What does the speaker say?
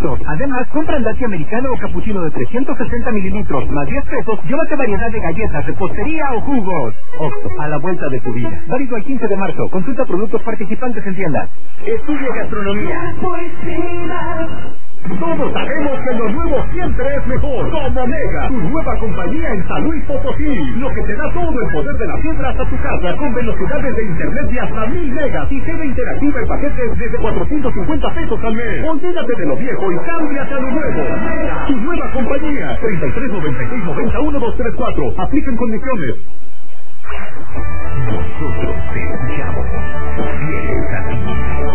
pesos. Además, compra Latte americano o cappuccino de 360 mililitros más 10 pesos, llévate variedad de galletas, repostería o jugos. Oxxo, a la vuelta de tu vida. Válido el 15 de marzo. Consulta productos participantes en tienda. Estudia gastronomía. Todos sabemos que lo nuevo siempre es mejor. Como Mega, tu nueva compañía en San Luis Potosí. Lo que te da todo el poder de la fibra hasta tu casa, con velocidades de internet de hasta 1000 megas y TV interactiva en paquetes desde 450 pesos al mes. Olvídate de lo viejo y cámbiate a lo nuevo. Mega, tu nueva compañía. 33 96 90 1234. Aplican condiciones. Nosotros te escuchamos.